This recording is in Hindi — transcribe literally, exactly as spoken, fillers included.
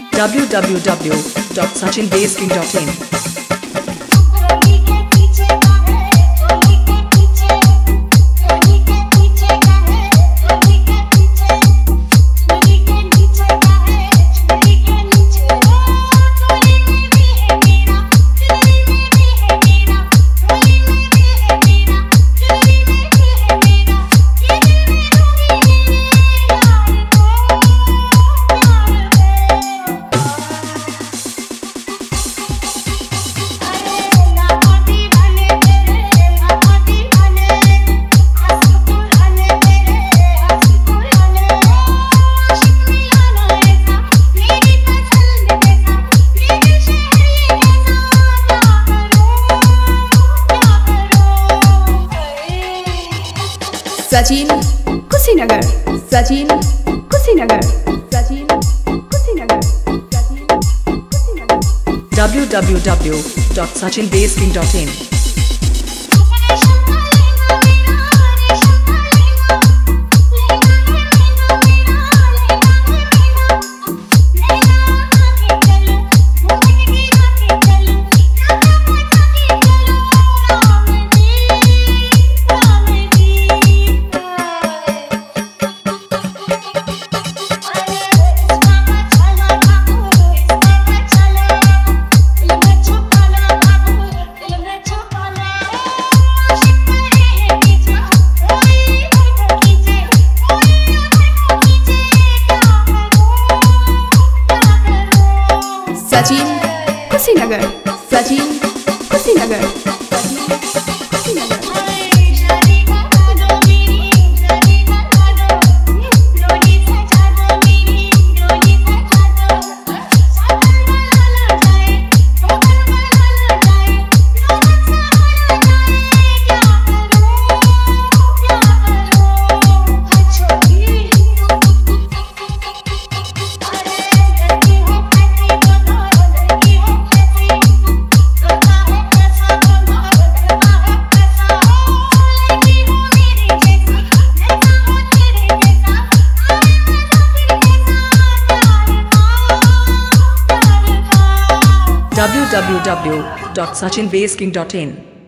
w w w dot sachin basking dot in Sachin Kushinagar Sachin Kushinagar Sachin Kushinagar Sachin Kushinagar w w w dot sachin basking dot in Sachin Kushinagar Sachin Kushinagar Sachin Kushinagar w w w dot sachin basking dot in